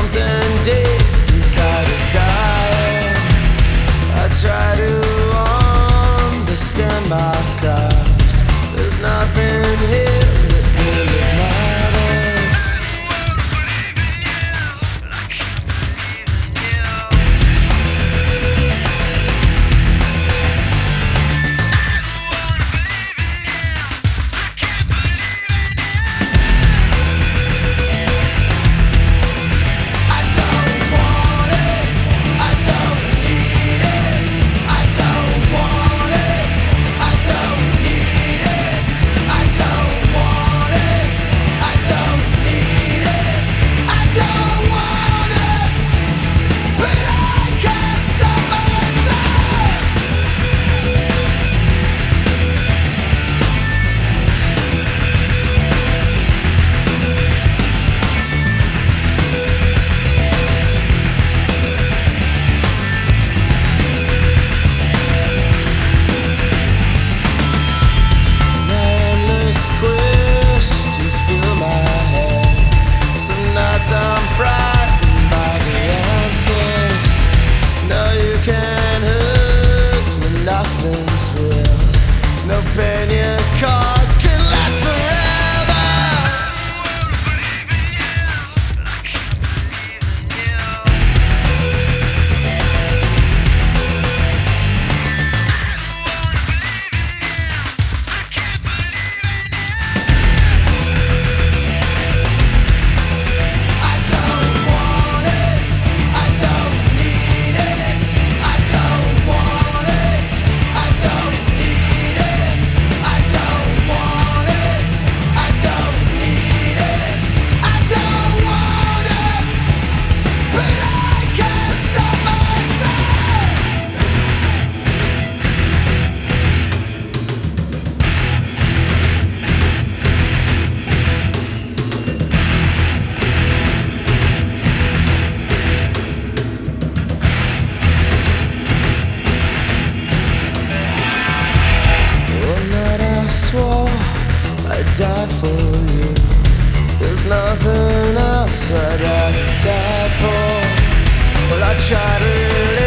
something deep inside is dying. I try to understand my crimes. There's nothing here that really matters. I'm frightened by the answers. No, you can't hurt me, nothing's real. No pain you cause can last forever. I'd die for you. There's nothing else I'd die for. Well, I tried it